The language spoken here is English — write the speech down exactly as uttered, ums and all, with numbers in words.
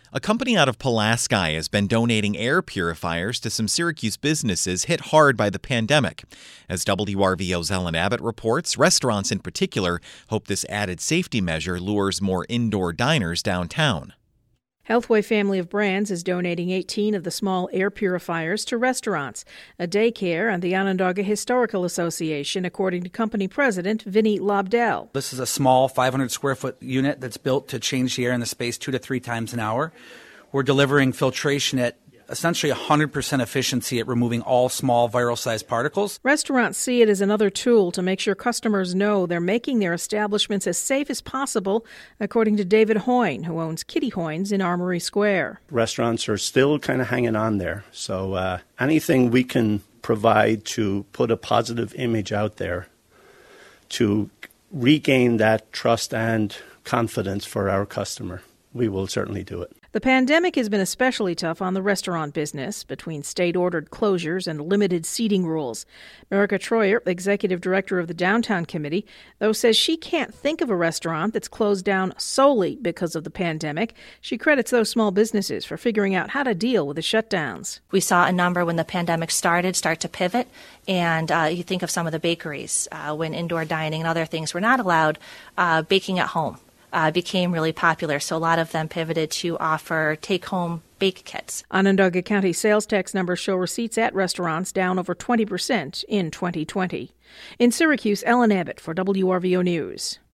A company out of Pulaski has been donating air purifiers to some Syracuse businesses hit hard by the pandemic. As W R V O's Ellen Abbott reports, restaurants in particular hope this added safety measure lures more indoor diners downtown. Healthway Family of Brands is donating eighteen of the small air purifiers to restaurants, a daycare, and the Onondaga Historical Association, according to company president Vinny Lobdell. This is a small five hundred square foot unit that's built to change the air in the space two to three times an hour. We're delivering filtration at essentially one hundred percent efficiency at removing all small viral-sized particles. Restaurants see it as another tool to make sure customers know they're making their establishments as safe as possible, according to David Hoyne, who owns Kitty Hoyne's in Armory Square. Restaurants are still kind of hanging on there, so uh, anything we can provide to put a positive image out there to regain that trust and confidence for our customer, we will certainly do it. The pandemic has been especially tough on the restaurant business, between state-ordered closures and limited seating rules. Erica Troyer, executive director of the Downtown Committee, though says she can't think of a restaurant that's closed down solely because of the pandemic. She credits those small businesses for figuring out how to deal with the shutdowns. We saw a number when the pandemic started start to pivot, and uh, you think of some of the bakeries, uh, when indoor dining and other things were not allowed, uh, baking at home. Uh, became really popular, so a lot of them pivoted to offer take-home bake kits. Onondaga County sales tax numbers show receipts at restaurants down over twenty percent in twenty twenty. In Syracuse, Ellen Abbott for W R V O News.